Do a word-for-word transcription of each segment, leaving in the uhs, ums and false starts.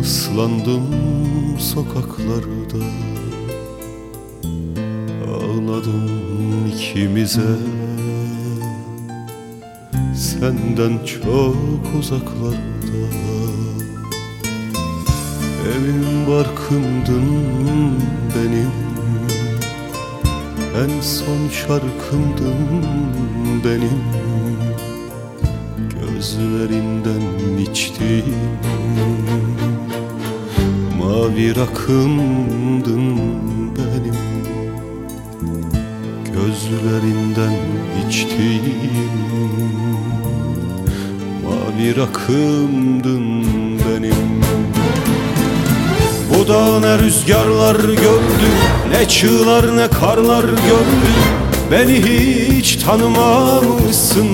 Islandım sokaklarda, ağladım ikimize. Senden çok uzaklarda, evim barkımdın benim, en son şarkımdın benim. Gözlerinden içtiğim mavi rakımdın benim. Gözlerinden içtiğim mavi rakımdın benim. Bu dağ ne rüzgarlar gördü, ne çığlar ne karlar gördü. Beni hiç tanımamışsın.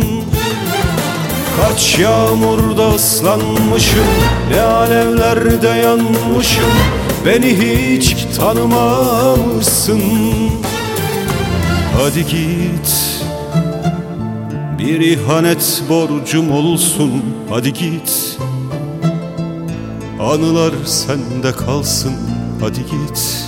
Kaç yağmurda ıslanmışım, ne alevlerde yanmışım. Beni hiç tanımamışsın. Hadi git, bir ihanet borcum olsun. Hadi git, anılar sende kalsın. Hadi git,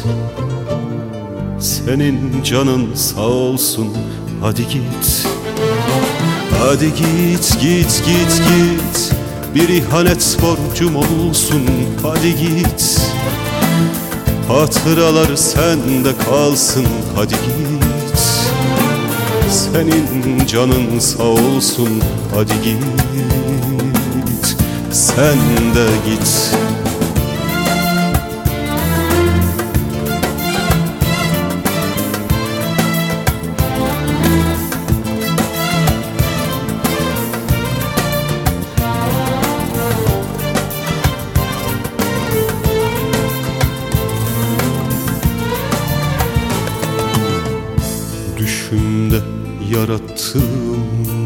senin canın sağ olsun. Hadi git, hadi git, git, git, git. Bir ihanet borcum olsun. Hadi git, hatıralar sende kalsın. Hadi git, senin canın sağ olsun. Hadi git, sen de git. Düşümde yarattığım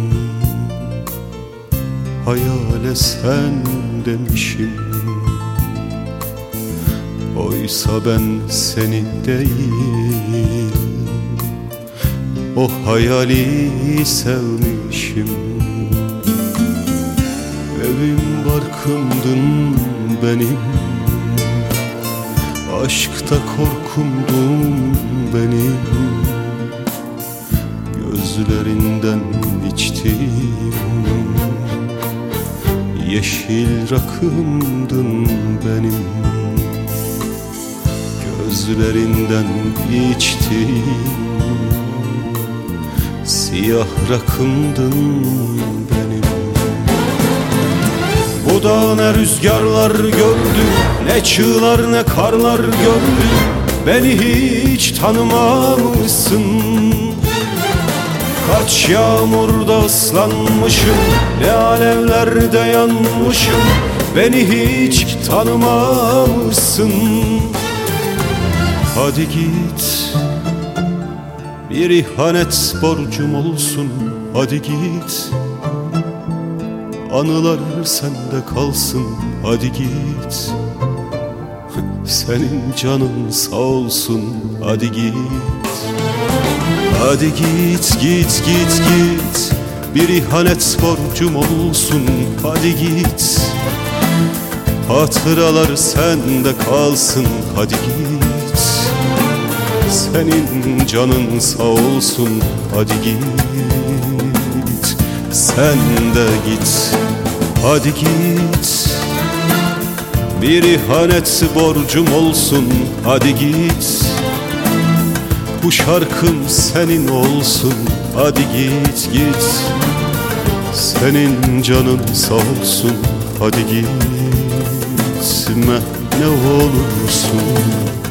hayale sen demişim. Oysa ben seni değil, o hayali sevmişim. Evim barkımdın benim, aşkta korkumdun benim. Gözlerinden içtiğim yeşil rakımdın benim. Gözlerinden içtiğim siyah rakımdın benim. Bu dağ ne rüzgarlar gördü, ne çığlar ne karlar gördü. Beni hiç tanımamışsın. Kaç yağmurda ıslanmışım, ne alevlerde yanmışım. Beni hiç tanımamışsın. Hadi git, bir ihanet borcum olsun. Hadi git, anılar sende kalsın. Hadi git, senin canın sağ olsun. Hadi git, hadi git, git, git, git. Bir ihanet borcum olsun. Hadi git, hatıralar sende kalsın. Hadi git, senin canın sağ olsun. Hadi git, sen de git. Hadi git, bir ihanet borcum olsun. Hadi git, bu şarkım senin olsun. Hadi git, git, senin canın sağ olsun. Hadi gitme ne olursun.